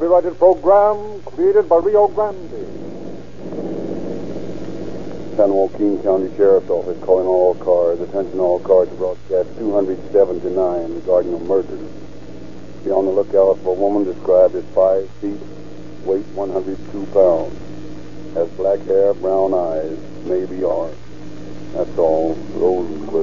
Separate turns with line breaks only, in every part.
copyrighted program created by Rio Grande.
San Joaquin County Sheriff's Office calling all cars. Attention all cars to broadcast 279 regarding a murder. Be on the lookout for a woman described as 5 feet, weight 102 pounds. Has black hair, brown eyes, may be armed. That's all. Rosenquist.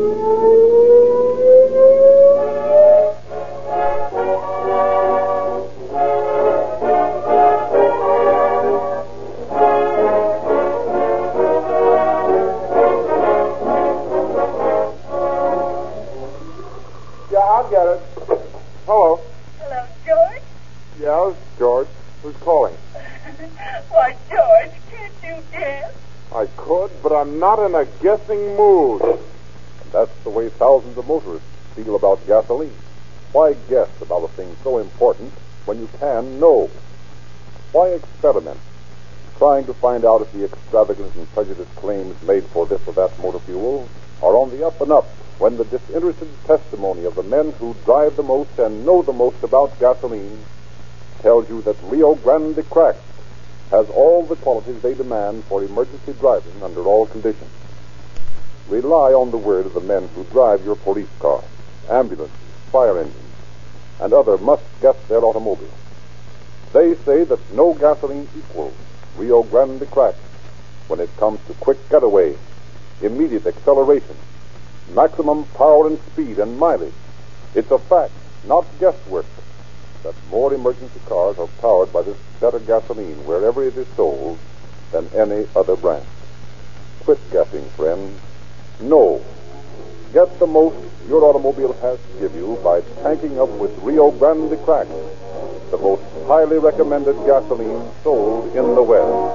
I'll get it. Hello.
Hello, George?
Yes, George. Who's calling?
Why, George, can't you guess?
I could, but I'm not in a guessing mood. And that's the way thousands of motorists feel about gasoline. Why guess about a thing so important when you can know? Why experiment, trying to find out if the extravagant and prejudiced claims made for this or that motor fuel are on the up and up, when the disinterested testimony of the men who drive the most and know the most about gasoline tells you that Rio Grande Cracked has all the qualities they demand for emergency driving under all conditions. Rely on the word of the men who drive your police cars, ambulances, fire engines, and other must-get their automobiles. They say that no gasoline equals Rio Grande Cracked when it comes to quick getaway, immediate acceleration, maximum power and speed and mileage. It's a fact, not guesswork, that more emergency cars are powered by this better gasoline wherever it is sold than any other brand. Quit guessing, friends. No. Get the most your automobile has to give you by tanking up with Rio Grande Cracked, the most highly recommended gasoline sold in the West.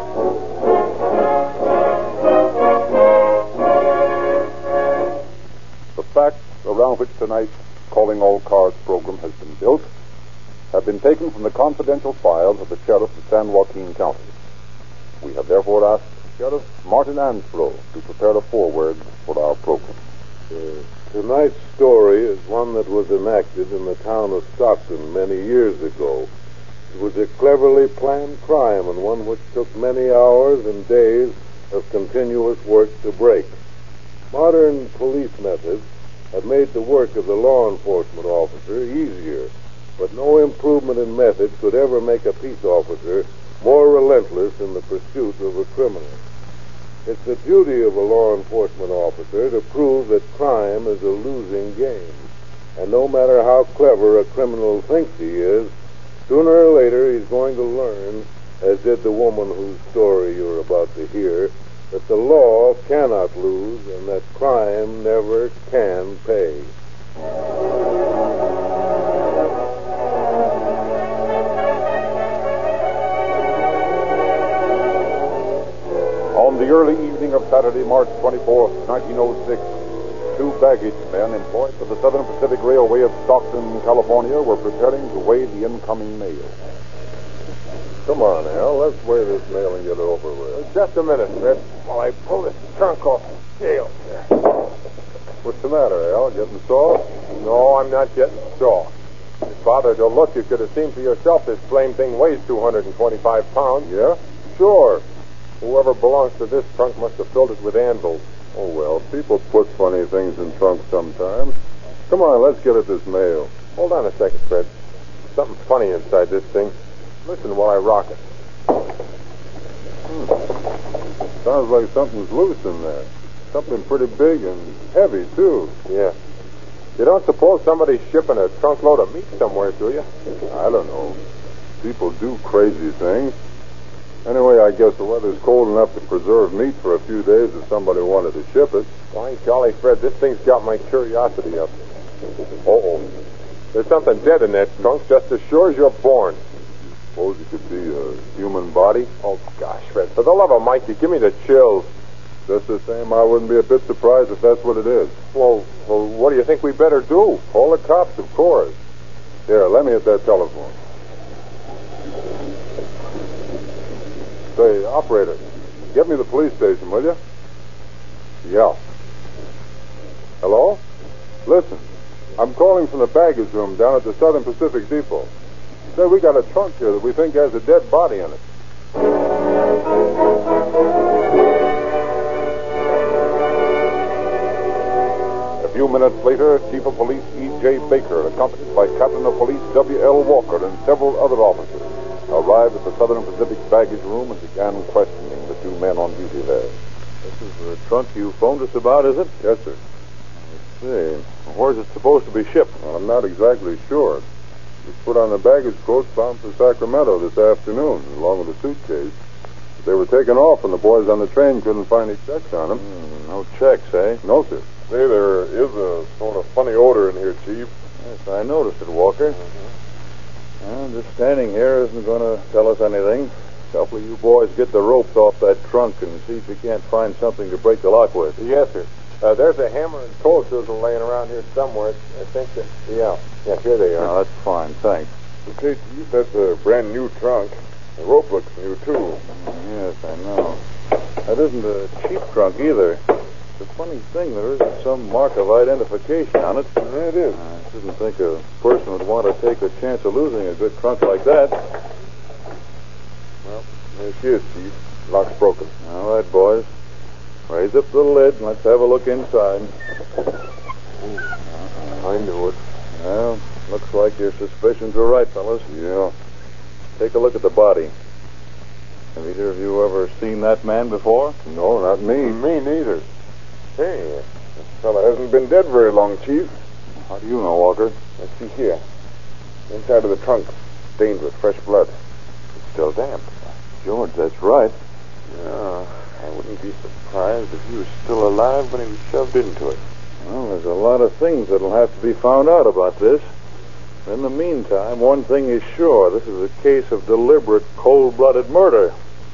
The facts around which tonight's Calling All Cars program has been built have been taken from the confidential files of the sheriff of San Joaquin County. We have therefore asked Sheriff Martin Ansbro to prepare a foreword for our program.
Tonight's story is one that was enacted in the town of Stockton many years ago. It was a cleverly planned crime and one which took many hours and days of continuous work to break. Modern police methods have made the work of the law enforcement officer easier, but no improvement in method could ever make a peace officer more relentless in the pursuit of a criminal. It's the duty of a law enforcement officer to prove that crime is a losing game. And no matter how clever a criminal thinks he is, sooner or later he's going to learn, as did the woman whose story you're about to hear, that the law cannot lose and that crime never can pay.
On the early evening of Saturday, March 24th, 1906, two baggage men employed for the Southern Pacific Railway of Stockton, California, were preparing to weigh the incoming mail.
Come on, Al. Let's weigh this mail and get it over with.
Just a minute, Fred, while I pull this trunk off the scale.
What's the matter, Al? Getting sore?
No, I'm not getting sore. If you bothered to look, you could have seen for yourself this blame thing weighs 225 pounds.
Yeah?
Sure. Whoever belongs to this trunk must have filled it with anvils.
Oh, well, people put funny things in trunks sometimes. Come on, let's get at this mail.
Hold on a second, Fred. Something funny inside this thing. Listen while I rock it.
Sounds like something's loose in there. Something pretty big and heavy, too.
Yeah. You don't suppose somebody's shipping a trunk load of meat somewhere, do you?
I don't know. People do crazy things. Anyway, I guess the weather's cold enough to preserve meat for a few days if somebody wanted to ship it.
Why, golly, Fred, this thing's got my curiosity up. Uh-oh. There's something dead in that trunk just as sure as you're born.
Suppose it could be a human body?
Oh, gosh, Fred, for the love of Mike, you give me the chills.
Just the same, I wouldn't be a bit surprised if that's what it is.
Well, what do you think we better do?
Call the cops, of course. Here, let me hit that telephone. Say, operator, get me the police station, will you? Yeah. Hello? Listen, I'm calling from the baggage room down at the Southern Pacific Depot.
Say, we got a trunk here that we think has a dead body in it. A few minutes later, Chief of Police E.J. Baker, accompanied by Captain of Police W.L. Walker and several other officers, arrived at the Southern Pacific baggage room and began questioning the two men on duty there.
This is the trunk you phoned us about, is it?
Yes, sir.
Let's see. Where's it supposed to be shipped?
Well, I'm not exactly sure. It was put on a baggage coach bound for Sacramento this afternoon, along with a suitcase. They were taken off, and the boys on the train couldn't find any checks on them.
No checks, eh?
No, sir.
Say, there is a sort of funny odor in here, Chief.
Yes, I noticed it, Walker. Well, just standing here isn't going to tell us anything. A couple of you boys get the ropes off that trunk and see if you can't find something to break the lock with.
Yes, sir. There's a hammer and tool chisel laying around here somewhere. I think that... Yeah, here they are.
Oh, that's fine, thanks.
Okay, Chief, that's a brand new trunk. The rope looks new, too.
Yes, I know. That isn't a cheap trunk either. It's a funny thing. There isn't some mark of identification on it.
Yeah, it is.
I shouldn't think a person would want to take the chance of losing a good trunk like that.
Well, there she is, Chief. Lock's broken.
All right, boys. Raise up the lid and let's have a look inside.
I knew it.
Well, looks like your suspicions were right, fellas.
Yeah.
Take a look at the body. Have either of you ever seen that man before?
No, not me.
Me neither. Hey, this fella hasn't been dead very long, Chief.
How do you know, Walker?
Let's see here. Inside of the trunk, stained with fresh blood. It's still damp.
George, that's right.
Yeah, I wouldn't be surprised if he was still alive when he was shoved into it.
Well, there's a lot of things that'll have to be found out about this. In the meantime, one thing is sure. This is a case of deliberate, cold-blooded murder.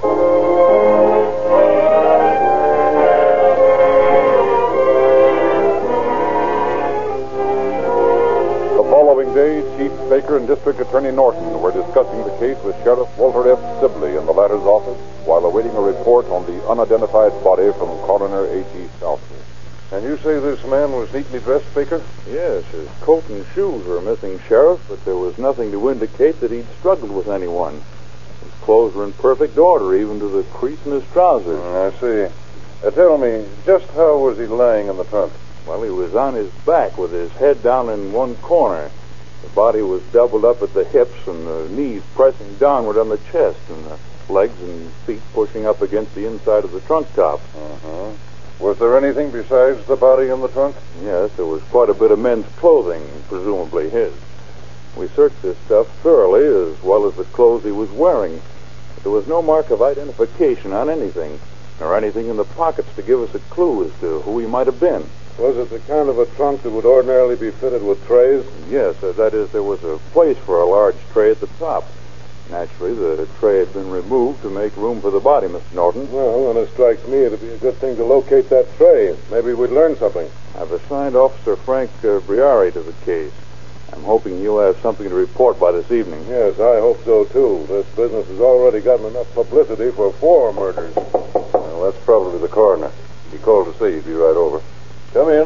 The following day, Chief Baker and District Attorney Norton were discussing the case with Sheriff Walter F. Sibley in the latter's office while awaiting a report on the unidentified body from Coroner H.E. Southwood.
And you say this man was neatly dressed, Baker?
Yes, his coat and shoes were missing, Sheriff, but there was nothing to indicate that he'd struggled with anyone. His clothes were in perfect order, even to the crease in his trousers.
I see. Tell me, just how was he lying in the trunk?
Well, he was on his back with his head down in one corner. The body was doubled up at the hips and the knees pressing downward on the chest and the legs and feet pushing up against the inside of the trunk top.
Uh-huh. Was there anything besides the body in the trunk?
Yes, there was quite a bit of men's clothing, presumably his. We searched this stuff thoroughly, as well as the clothes he was wearing. But there was no mark of identification on anything, nor anything in the pockets to give us a clue as to who he might have been.
Was it the kind of a trunk that would ordinarily be fitted with trays?
Yes, that is, there was a place for a large tray at the top. Naturally, the tray had been removed to make room for the body, Mr. Norton.
Well, then it strikes me it'd be a good thing to locate that tray. Maybe we'd learn something.
I've assigned Officer Frank Briari to the case. I'm hoping he'll have something to report by this evening.
Yes, I hope so, too. This business has already gotten enough publicity for 4 murders.
Well, that's probably the coroner. He called to see. He'd be right over.
Come in.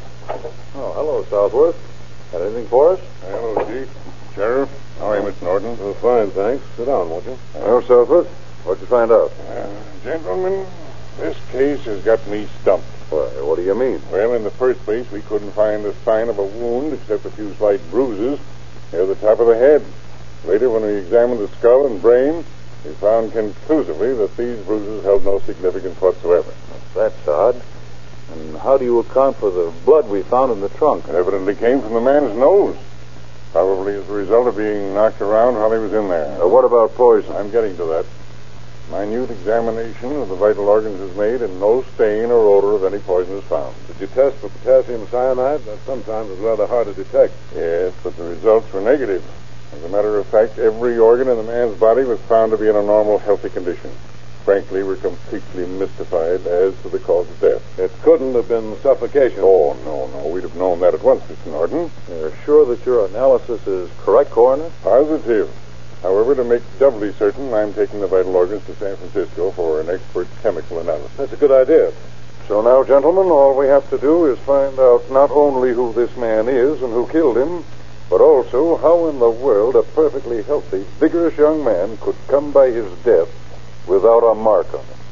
Oh, hello, Southworth. Got anything for us?
Hello, Chief. Sheriff. How are you, Mr. Norton? Oh, fine, thanks. Sit down, won't you?
Well, Southworth, what'd you find out?
Gentlemen, this case has got me stumped.
Why, what do you mean?
Well, in the first place, we couldn't find a sign of a wound except a few slight bruises near the top of the head. Later, when we examined the skull and brain, we found conclusively that these bruises held no significance whatsoever.
That's odd. And how do you account for the blood we found in the trunk?
It evidently came from the man's nose. Probably as a result of being knocked around while he was in there.
What about poison?
I'm getting to that. Minute examination of the vital organs is made, and no stain or odor of any poison is found.
Did you test for potassium cyanide? That sometimes is rather hard to detect.
Yes, but the results were negative. As a matter of fact, every organ in the man's body was found to be in a normal, healthy condition. Frankly, we're completely mystified as to the cause of death.
It couldn't have been suffocation.
Oh, no. We'd have known that at once, Mr. Norton.
You're sure that your analysis is correct, Coroner?
Positive. However, to make doubly certain, I'm taking the vital organs to San Francisco for an expert chemical analysis.
That's a good idea.
So now, gentlemen, all we have to do is find out not only who this man is and who killed him, but also how in the world a perfectly healthy, vigorous young man could come by his death without a mark on him.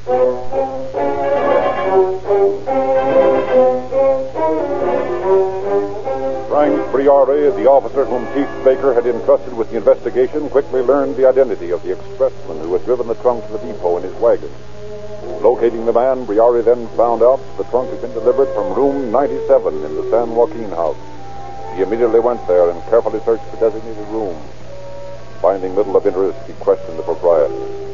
Frank Briari, the officer whom Chief Baker had entrusted with the investigation, quickly learned the identity of the expressman who had driven the trunk to the depot in his wagon. Locating the man, Briari then found out the trunk had been delivered from room 97 in the San Joaquin house. He immediately went there and carefully searched the designated room. Finding little of interest, he questioned the proprietor.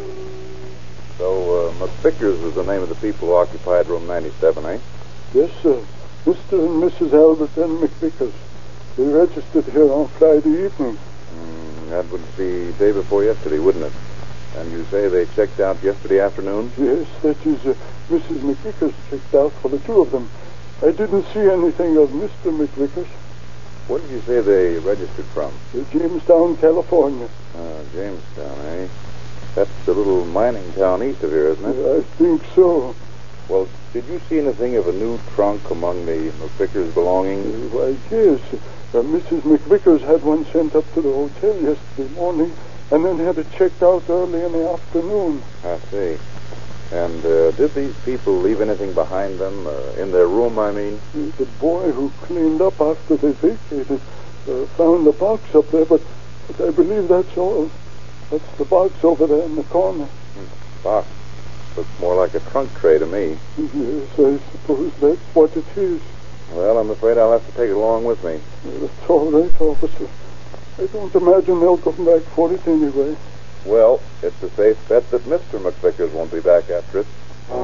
So, McVickers was the name of the people who occupied room 97, eh?
Yes, sir. Mr. and Mrs. Albert and McVickers. They registered here on Friday evening.
That would be day before yesterday, wouldn't it? And you say they checked out yesterday afternoon?
Yes, that is, Mrs. McVickers checked out for the two of them. I didn't see anything of Mr. McVickers.
What did you say they registered from?
Jamestown, California.
Jamestown, eh? That's a little mining town east of here, isn't it?
I think so.
Well, did you see anything of a new trunk among the McVickers' belongings?
Why, yes. Mrs. McVickers had one sent up to the hotel yesterday morning and then had it checked out early in the afternoon.
I see. And did these people leave anything behind them? In their room, I mean?
The boy who cleaned up after they vacated found the box up there, but I believe that's all. That's the box over there in the corner.
Box. Looks more like a trunk tray to me.
Yes, I suppose that's what it is.
Well, I'm afraid I'll have to take it along with me.
That's all right, officer. I don't imagine they'll come back for it anyway.
Well, it's a safe bet that Mr. McVickers won't be back after it.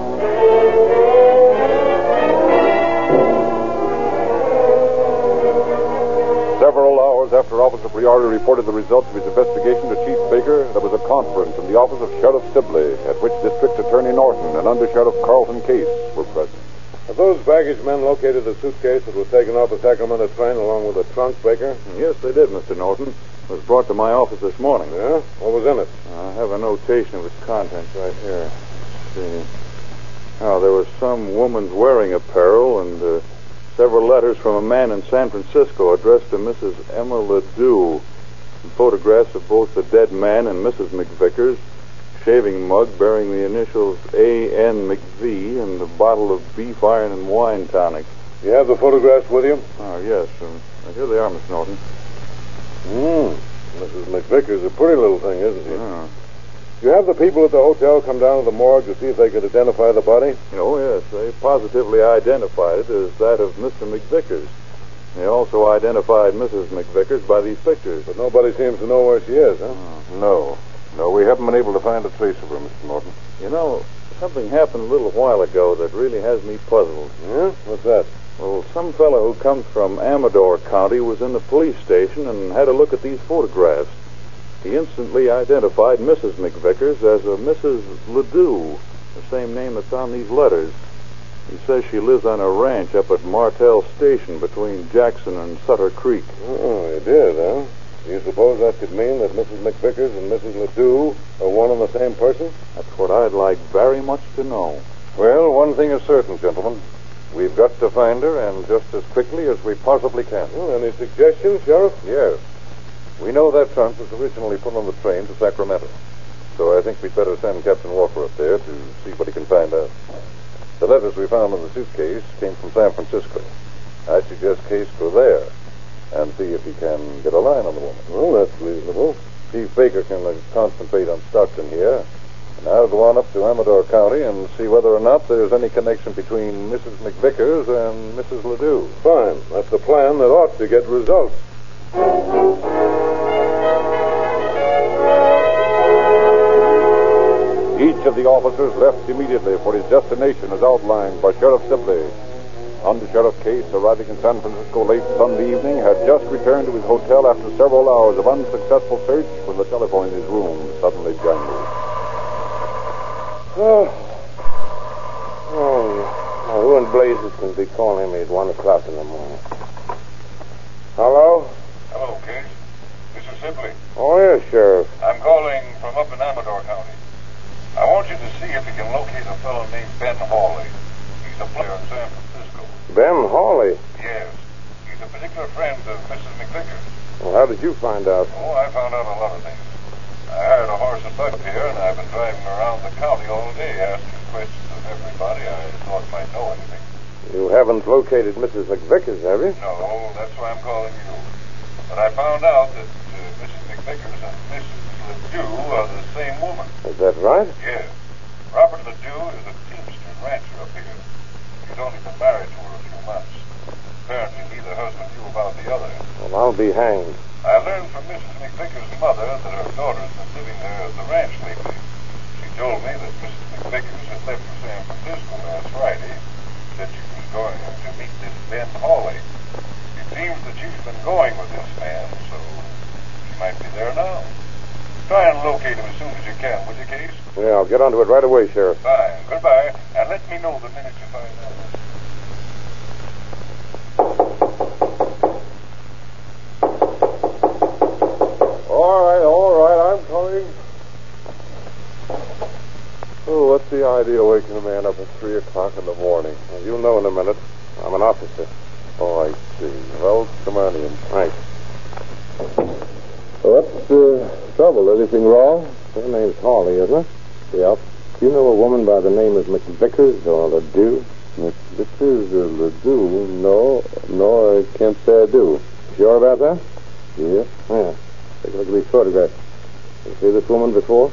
Several hours after Officer Briari reported the results of his investigation to Chief Baker, there was a conference in the office of Sheriff Sibley, at which District Attorney Norton and Under Sheriff Carlton Case were present.
Have those baggage men located the suitcase that was taken off the Sacramento train along with the trunk, Baker?
Yes, they did, Mr. Norton. It was brought to my office this morning.
Yeah? What was in it?
I have a notation of its contents right here. Let's see. Oh, there was some woman's wearing apparel and several letters from a man in San Francisco addressed to Mrs. Emma Ledoux. And photographs of both the dead man and Mrs. McVickers, shaving mug bearing the initials A.N. McV, and a bottle of beef iron and wine tonic.
You have the photographs with you?
Oh, yes. Here they are, Mr. Norton.
Mrs. McVickers, a pretty little thing, isn't she?
Yeah.
You have the people at the hotel come down to the morgue to see if they could identify the body?
Oh, yes. They positively identified it as that of Mr. McVickers. They also identified Mrs. McVickers by these pictures.
But nobody seems to know where she is, huh?
No, we haven't been able to find a trace of her, Mr. Norton.
You know, something happened a little while ago that really has me puzzled.
Yeah? What's that?
Well, some fellow who comes from Amador County was in the police station and had a look at these photographs. He instantly identified Mrs. McVickers as a Mrs. Ledoux, the same name that's on these letters. He says she lives on a ranch up at Martell Station between Jackson and Sutter Creek.
Oh, you did, huh? Do you suppose that could mean that Mrs. McVickers and Mrs. Ledoux are one and the same person?
That's what I'd like very much to know.
Well, one thing is certain, gentlemen. We've got to find her, and just as quickly as we possibly can.
Well, any suggestions, Sheriff?
Yes. We know that trunk was originally put on the train to Sacramento. So I think we'd better send Captain Walker up there to see what he can find out. The letters we found in the suitcase came from San Francisco. I suggest Case go there and see if he can get a line on the woman.
Well, that's reasonable.
Chief Baker can concentrate on Stockton here. And I'll go on up to Amador County and see whether or not there's any connection between Mrs. McVickers and Mrs. Ledoux.
Fine. That's a plan that ought to get results.
Each of the officers left immediately for his destination as outlined by Sheriff Sibley. Under Sheriff Case, arriving in San Francisco late Sunday evening, had just returned to his hotel after several hours of unsuccessful search when the telephone in his room suddenly jangled.
Who in blazes can be calling me at 1 o'clock in the morning? Hello?
Hello, Case. This is Sibley.
Oh, yes, Sheriff.
I'm calling from up in Amador County. I want you to see if you can locate a fellow named Ben Hawley. He's a player in San Francisco.
Ben Hawley?
Yes. He's He's a particular friend of Mrs. McVickers.
Well, how did you find out?
Oh, I found out a lot of things. I hired a horse and buggy here, and I've been driving around the county all day asking questions of everybody I thought might know anything.
You haven't located Mrs. McVickers, have you?
No, that's why I'm calling you. But I found out that Mrs. McVickers and Mrs. Ledoux are the same woman.
Is that right?
Yes. Robert Ledoux is a teamster rancher up here. He's only been married to her a few months. Apparently neither husband knew about the other.
Well, I'll be hanged.
I learned from Mrs. McVickers' mother that her daughter's been living there at the ranch lately. She told me that Mrs. McVickers had left for San Francisco last Friday. Said she was going to meet this Ben Hawley. It seems that she's been going with this man, so she might be there now. Try and locate him as soon as you can, will you, Case?
Yeah, I'll get onto it right away, Sheriff.
Fine. Goodbye. And let me know the minute you find out.
All right, I'm coming. Oh, what's the idea of waking a man up at 3 o'clock in the morning? Well, you'll know in a minute. I'm an officer. Oh, I see. Well, come on in. Thanks. What's the trouble? Anything wrong? Her name's Hawley, isn't it? Yep. Do you know a woman by the name of McVickers or Ledoux? McVickers or Ledoux? No, I can't say I do. Sure about that? Yeah. Yeah. Take a look at these photographs. You see this woman before?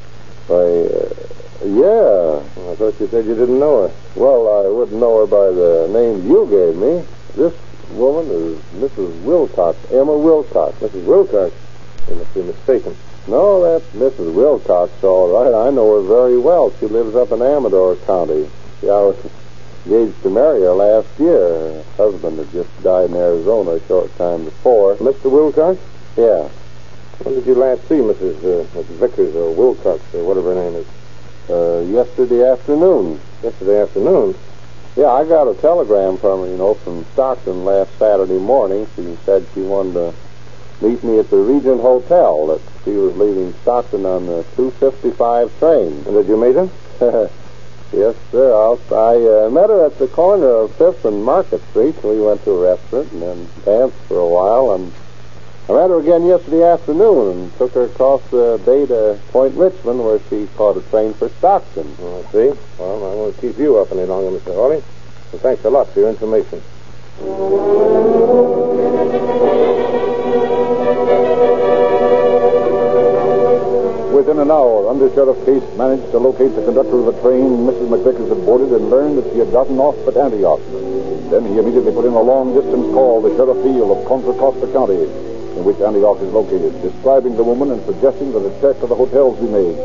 Yeah. I thought you said you didn't know her. Well, I wouldn't know her by the name you gave me. This woman is Mrs. Wilcox, Emma Wilcox. Mrs. Wilcox? You must be mistaken. No, that's Mrs. Wilcox, all right. I know her very well. She lives up in Amador County. See, I was engaged to marry her last year. Her husband had just died in Arizona a short time before. Mr. Wilcox? Yeah. When did you last see Mrs. Vickers or Wilcox or whatever her name is? Yesterday afternoon. Yesterday afternoon? Yeah, I got a telegram from her, from Stockton last Saturday morning. She said she wanted to meet me at the Regent Hotel, that she was leaving Stockton on the 2:55 train. And did you meet her? Yes, sir. I met her at the corner of 5th and Market Street. We went to a restaurant and then danced for a while, and I met her again yesterday afternoon and took her across the bay to Point Richmond, where she caught a train for Stockton. Oh, I see. Well, I won't keep you up any longer, Mr. Hawley. So thanks a lot for your information.
Within an hour, Under Sheriff Case managed to locate the conductor of the train Mrs. McVickers had boarded and learned that she had gotten off at Antioch. Then he immediately put in a long-distance call to Sheriff Beale of Contra Costa County, in which Antioch is located, describing the woman and suggesting that a check of the hotels be made.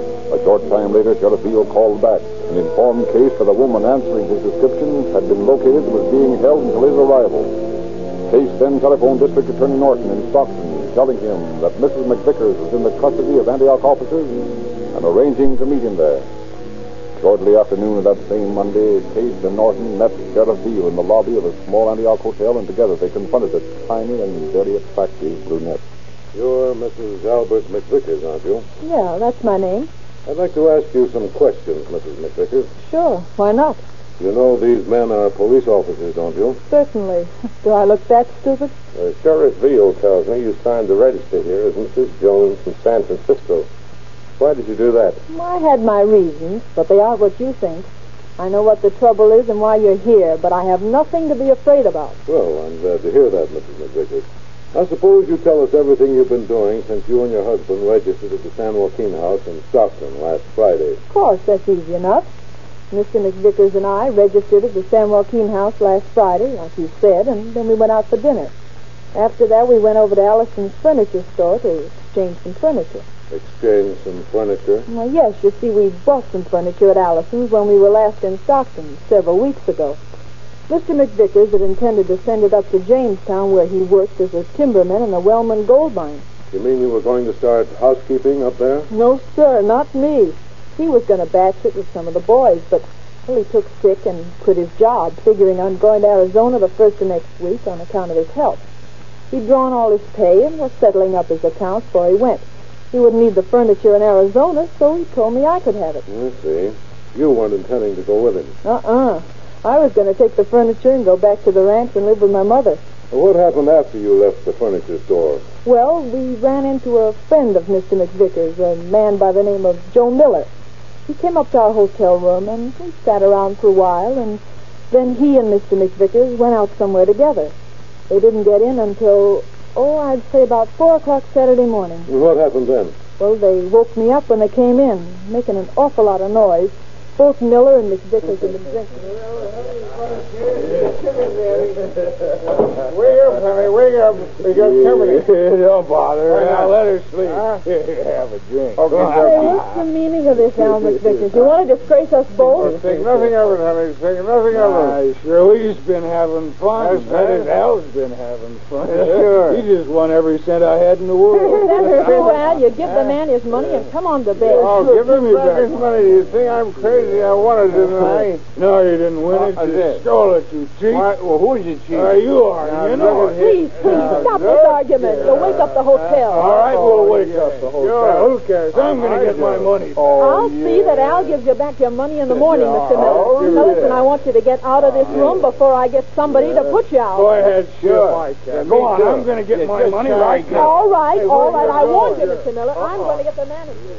A short time later, Sheriff Beale called back and informed Case that a woman answering his description had been located and was being held until his arrival. Case then telephoned District Attorney Norton in Stockton, telling him that Mrs. McVickers was in the custody of Antioch officers and arranging to meet him there. Shortly after noon of that same Monday, Case and Norton met Sheriff Beale in the lobby of a small Antioch hotel, and together they confronted a tiny and very attractive brunette.
You're Mrs. Albert McVickers, aren't you?
Yeah, that's my name.
I'd like to ask you some questions, Mrs. McVickers.
Sure, why not?
You know these men are police officers, don't you?
Certainly. Do I look that stupid?
Sheriff Beale tells me you signed the register here as Mrs. Jones from San Francisco. Why did you do that?
I had my reasons, but they aren't what you think. I know what the trouble is and why you're here, but I have nothing to be afraid about.
Well, I'm glad to hear that, Mrs. McVickers. I suppose you tell us everything you've been doing since you and your husband registered at the San Joaquin House in Stockton last Friday.
Of course, that's easy enough. Mr. McVickers and I registered at the San Joaquin House last Friday, like you said, and then we went out for dinner. After that, we went over to Allison's furniture store to exchange some furniture.
Exchange some furniture?
Well, yes, you see, we bought some furniture at Allison's when we were last in Stockton several weeks ago. Mr. McVickers had intended to send it up to Jamestown, where he worked as a timberman in the Wellman gold mine.
You mean you were going to start housekeeping up there?
No, sir, not me. He was going to batch it with some of the boys, but he took sick and quit his job, figuring on going to Arizona the first of next week on account of his health. He'd drawn all his pay and was settling up his accounts before he went. He wouldn't need the furniture in Arizona, so he told me I could have it.
I see. You weren't intending to go with him.
I was going to take the furniture and go back to the ranch and live with my mother.
What happened after you left the furniture store?
Well, we ran into a friend of Mr. McVickers, a man by the name of Joe Miller. He came up to our hotel room, and we sat around for a while, and then he and Mr. McVickers went out somewhere together. They didn't get in until, I'd say about 4 o'clock Saturday morning.
What happened then?
Well, they woke me up when they came in, making an awful lot of noise. Both Miller and Miss Vickers and McVickers.
Wake up, honey, wake up. We got company.
Don't bother her.
Now,
let her sleep.
Huh?
Have a drink.
Hey, what's the meaning of this, Al McVickers? You want to disgrace us both?
Think nothing of it, honey. Think nothing of it.
Sure, we've been having fun.
That is,
Al's been having fun.
Sure.
He just won every cent I had in the world.
That's true, Al. You give the man his money and come on to bed.
Oh, give him back his money. You think I'm crazy? I wanted it, didn't I?
No, you didn't win it. You stole it, you cheat.
Well, who's you cheat?
You are. You know it.
Please, stop this argument. You'll wake up the hotel.
All right, we'll wake up the hotel. Who cares? I'm going to get my money.
I'll see that Al gives you back your money in the morning, Mr. Miller. Now, listen, I want you to get out of this room before I get somebody to put you out.
Go ahead, sure. Go on, I'm going to get my money right now.
All right. I warned you, Mr. Miller. I'm going to get the manager.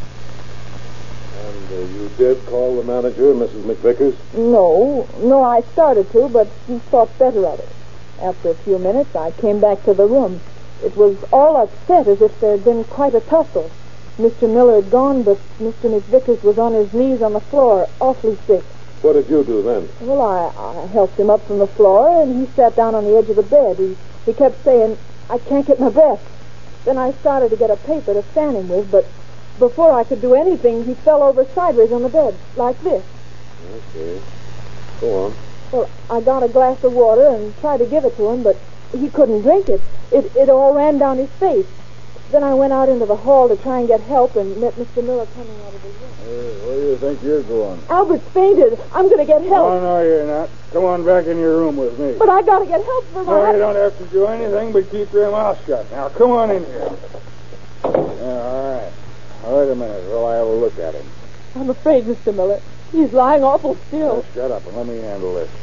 And you did call the manager, Mrs. McVickers?
No, I started to, but thought better of it. After a few minutes, I came back to the room. It was all upset, as if there had been quite a tussle. Mr. Miller had gone, but Mr. McVickers was on his knees on the floor, awfully sick.
What did you do then?
Well, I helped him up from the floor, and he sat down on the edge of the bed. He kept saying, "I can't get my breath." Then I started to get a paper to fan him with, but before I could do anything, he fell over sideways on the bed, like this.
Okay. Go on.
Well, I got a glass of water and tried to give it to him, but he couldn't drink it. It all ran down his face. Then I went out into the hall to try and get help and met Mr. Miller coming out of his room.
Where do you think you're going?
Albert's fainted. I'm going to get help.
Oh, no, you're not. Come on back in your room with me.
But I got to get help for my...
No, you don't have to do anything but keep your mouth shut. Now, come on in here. Yeah, all right. Wait a minute while I have a look at him.
I'm afraid, Mr. Miller. He's lying awful still.
Now, shut up and let me handle this.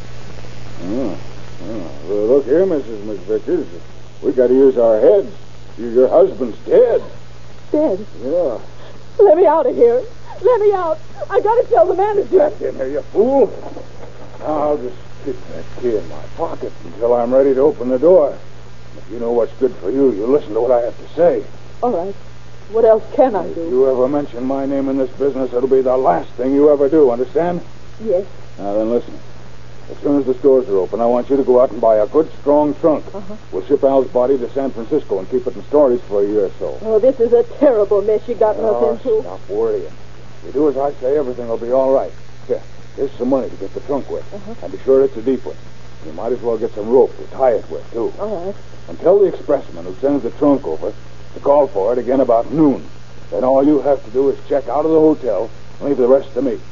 Look here, Mrs. McVickers. We got to use our heads. Your husband's dead.
Dead?
Yeah.
Let me out of here. Let me out. I got to tell the manager.
Back in there, you fool. Now, I'll just stick that key in my pocket until I'm ready to open the door. If you know what's good for you, you listen to what I have to say.
All right. What else can I
If
do?
you ever mention my name in this business, it'll be the last thing you ever do, understand?
Yes.
Now then, listen. As soon as the stores are open, I want you to go out and buy a good, strong trunk. We'll ship Al's body to San Francisco and keep it in storage for a year or so.
Oh, this is a terrible mess you got us into.
Stop worrying. If you do as I say, everything will be all right. Here's some money to get the trunk with. And be sure it's a deep one. You might as well get some rope to tie it with, too.
All right.
And tell the expressman who sends the trunk over to call for it again about noon. Then all you have to do is check out of the hotel and leave the rest to me.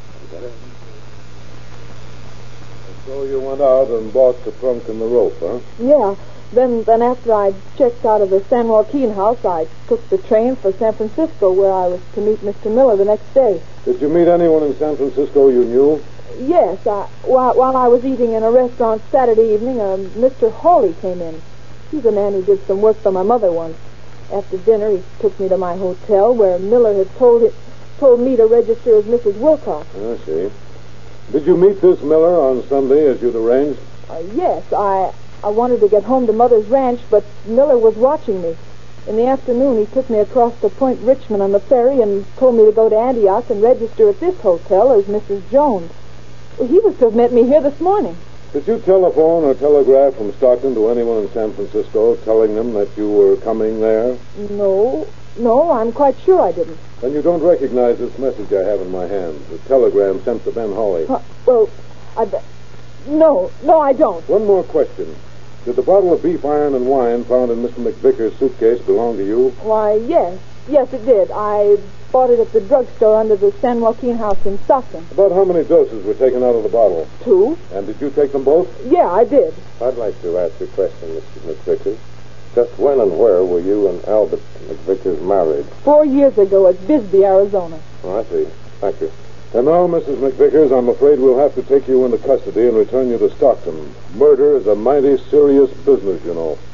So you went out and bought the trunk and the rope, huh?
Yeah. Then after I checked out of the San Joaquin house, I took the train for San Francisco, where I was to meet Mr. Miller the next day.
Did you meet anyone in San Francisco you knew?
Yes. While I was eating in a restaurant Saturday evening, Mr. Hawley came in. He's a man who did some work for my mother once. After dinner, he took me to my hotel, where Miller had told me to register as Mrs. Wilcox.
I see. Did you meet this Miller on Sunday as you'd arranged?
Yes. I wanted to get home to Mother's ranch, but Miller was watching me. In the afternoon, he took me across to Point Richmond on the ferry and told me to go to Antioch and register at this hotel as Mrs. Jones. He was to have met me here this morning.
Did you telephone or telegraph from Stockton to anyone in San Francisco telling them that you were coming there?
No, I'm quite sure I didn't.
Then you don't recognize this message I have in my hand, the telegram sent to Ben Hawley.
Well, No, I don't.
One more question. Did the bottle of beef iron and wine found in Mr. McVickers' suitcase belong to you?
Why, yes. Yes, it did. I bought it at the drugstore under the San Joaquin house in Stockton.
About how many doses were taken out of the bottle?
2.
And did you take them both?
Yeah, I did.
I'd like to ask you a question, Mr. McVickers. Just when and where were you and Albert McVickers married?
4 years ago at Bisbee, Arizona.
Oh, I see. Thank you.
And now, Mrs. McVickers, I'm afraid we'll have to take you into custody and return you to Stockton. Murder is a mighty serious business, you know.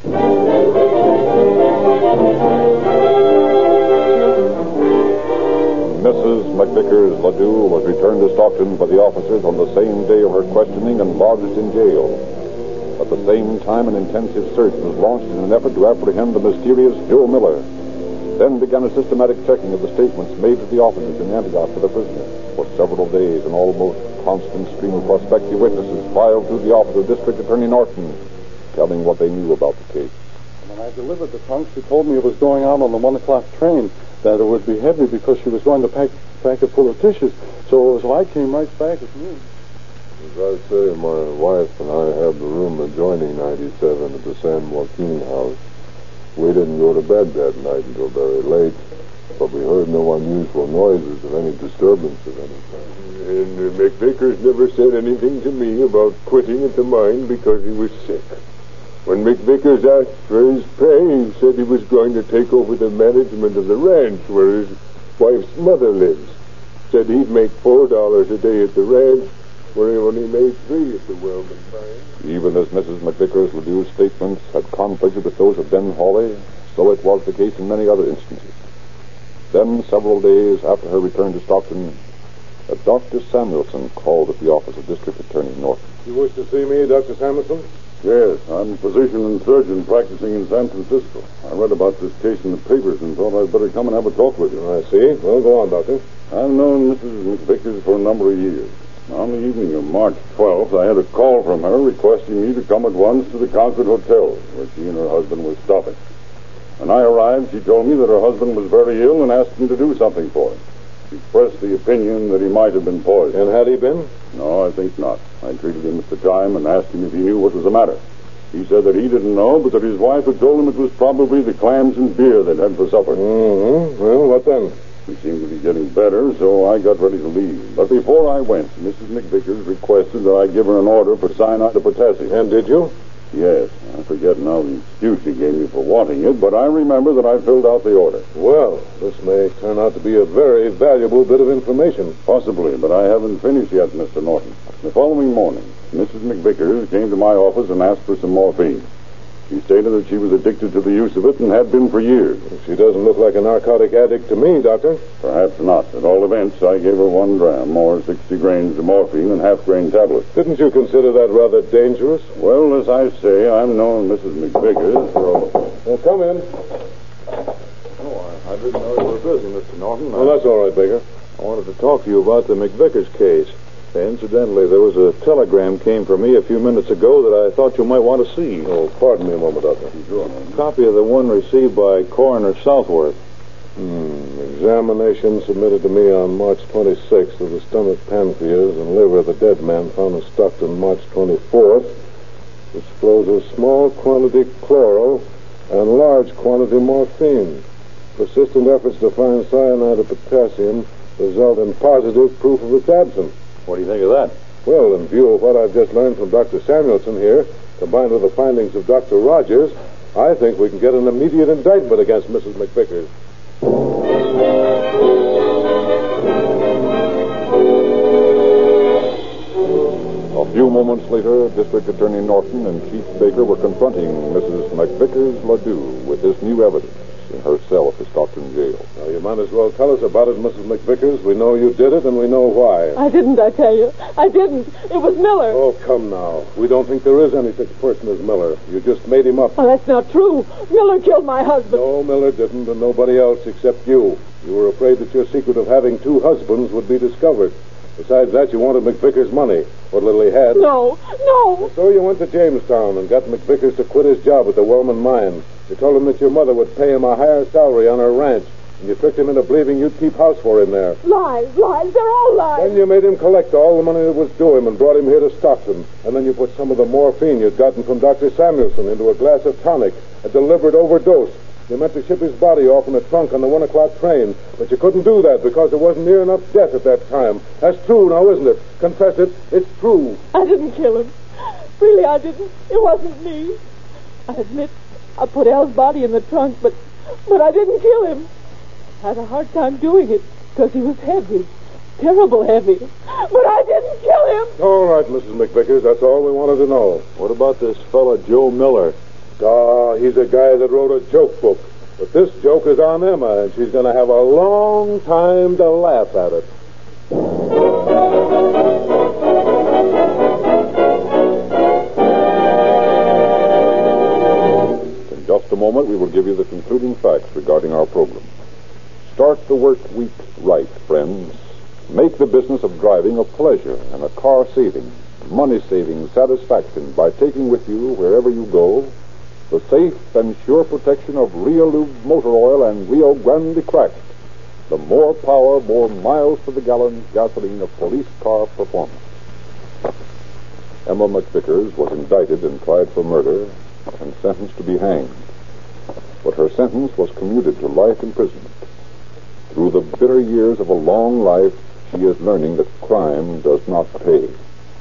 Mrs. McVickers Ledoux was returned to Stockton by the officers on the same day of her questioning and lodged in jail. At the same time, an intensive search was launched in an effort to apprehend the mysterious Joe Miller. Then began a systematic checking of the statements made to the officers in Antioch for the prisoner. For several days, an almost constant stream of prospective witnesses filed through the office of District Attorney Norton, telling what they knew about the case.
When I delivered the trunk, she told me it was going out on the 1 o'clock train, that it would be heavy because she was going to pack it full of tissues. So I came right back at noon.
As I say, my wife and I have the room adjoining 97 at the San Joaquin house. We didn't go to bed that night until very late, but we heard no unusual noises of any disturbance of any kind.
And McVickers never said anything to me about quitting at the mine because he was sick. When McVickers asked for his pay, he said he was going to take over the management of the ranch where his wife's mother lives. Said he'd make $4 a day at the ranch, where he only made $3 at the Wellman mine.
Even as Mrs. McVickers Ledoux's statements had conflicted with those of Ben Hawley, so it was the case in many other instances. Then, several days after her return to Stockton, Dr. Samuelson called at the office of District Attorney Norton.
You wish to see me, Dr. Samuelson?
Yes, I'm a physician and surgeon practicing in San Francisco. I read about this case in the papers and thought I'd better come and have a talk with you.
I see. Well, go on, Doctor.
I've known Mrs. McVickers for a number of years. On the evening of March 12th, I had a call from her requesting me to come at once to the Concord Hotel, where she and her husband were stopping. When I arrived, she told me that her husband was very ill and asked me to do something for him. She expressed the opinion that he might have been poisoned.
And had he been?
No, I think not. I treated him at the time and asked him if he knew what was the matter. He said that he didn't know, but that his wife had told him it was probably the clams and beer they'd had for supper.
Mm-hmm. Well, what then?
He seemed to be getting better, so I got ready to leave. But before I went, Mrs. McVickers requested that I give her an order for cyanide of potassium.
And did you?
Yes. I forget now the excuse she gave me for wanting it, but I remember that I filled out the order.
Well, this may turn out to be a very valuable bit of information.
Possibly, but I haven't finished yet, Mr. Norton. The following morning, Mrs. McVickers came to my office and asked for some morphine. She stated that she was addicted to the use of it and had been for years.
She doesn't look like a narcotic addict to me, Doctor.
Perhaps not. At all events, I gave her 1 gram, or 60 grains of morphine and half-grain tablets.
Didn't you consider that rather dangerous?
Well, as I say, I'm known Mrs. McVickers, so...
Well, come in.
Oh, I didn't know you were busy, Mr. Norton.
Oh, that's all right, Baker.
I wanted to talk to you about the McVickers case. Incidentally, there was a telegram came for me a few minutes ago that I thought you might want to see.
Oh, pardon me a moment, Doctor.
Sure.
A copy of the one received by Coroner Southworth.
Examination submitted to me on March 26th of the stomach, pancreas, and liver of the dead man found in Stockton March 24th discloses small quantity chloral and large quantity morphine. Persistent efforts to find cyanide of potassium result in positive proof of its absence.
What do you think of that?
Well, in view of what I've just learned from Dr. Samuelson here, combined with the findings of Dr. Rogers, I think we can get an immediate indictment against Mrs. McVickers.
A few moments later, District Attorney Norton and Chief Baker were confronting Mrs. McVickers Ledoux with this new evidence in her cell at the Stockton jail.
Now, you might as well tell us about it, Mrs. McVickers. We know you did it, and we know why.
I didn't, I tell you. I didn't. It was Miller.
Oh, come now. We don't think there is any such person as Miller. You just made him up.
Oh, that's not true. Miller killed my husband.
No, Miller didn't, and nobody else except you. You were afraid that your secret of having 2 husbands would be discovered. Besides that, you wanted McVickers' money, what little he had.
No.
So you went to Jamestown and got McVickers to quit his job at the Wellman mine. You told him that your mother would pay him a higher salary on her ranch, and you tricked him into believing you'd keep house for him there.
Lies. They're all lies.
Then you made him collect all the money that was due him and brought him here to Stockton. And then you put some of the morphine you'd gotten from Dr. Samuelson into a glass of tonic, a deliberate overdose. You meant to ship his body off in a trunk on the 1 o'clock train, but you couldn't do that because there wasn't near enough death at that time. That's true now, isn't it? Confess it. It's true.
I didn't kill him. Really, I didn't. It wasn't me. I admit I put Al's body in the trunk, but I didn't kill him. I had a hard time doing it because he was heavy. terrible heavy. But I didn't kill him.
All right, Mrs. McVickers, that's all we wanted to know.
What about this fella, Joe Miller?
He's a guy that wrote a joke book. But this joke is on Emma, and she's going to have a long time to laugh at it.
In just a moment, we will give you the concluding facts regarding our program. Start the work week right, friends. Make the business of driving a pleasure and a car saving, money-saving satisfaction by taking with you, wherever you go, the safe and sure protection of Rio Lube motor oil and Rio Grande Cracked, the more power, more miles to the gallon gasoline of police car performance. Emma McVickers was indicted and tried for murder and sentenced to be hanged. But her sentence was commuted to life imprisonment. Through the bitter years of a long life, she is learning that crime does not pay.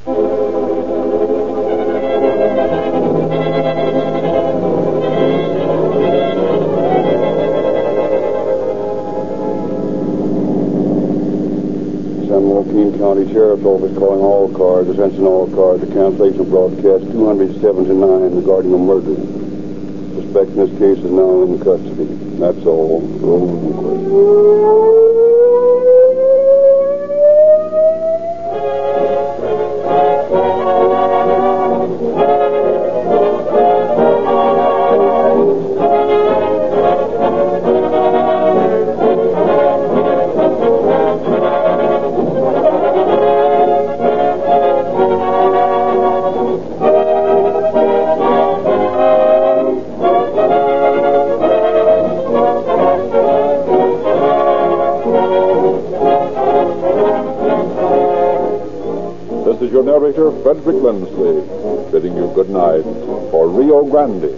San Joaquin County Sheriff's Office calling all cars, attention all cars, the cancellation of broadcast 279 regarding a murder. Suspect in this case is now in custody. That's all. Roll inquiry.
This is your narrator, Frederick Lindsley, bidding you good night for Rio Grande.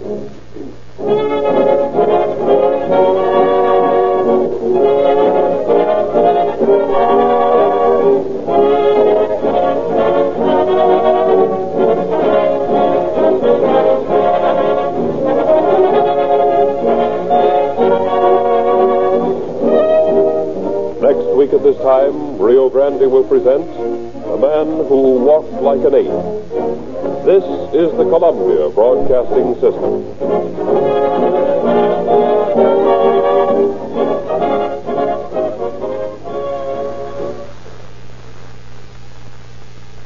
Next week at this time, Rio Grande will present A Man Who Walked Like an Ape. This is the Columbia Broadcasting System.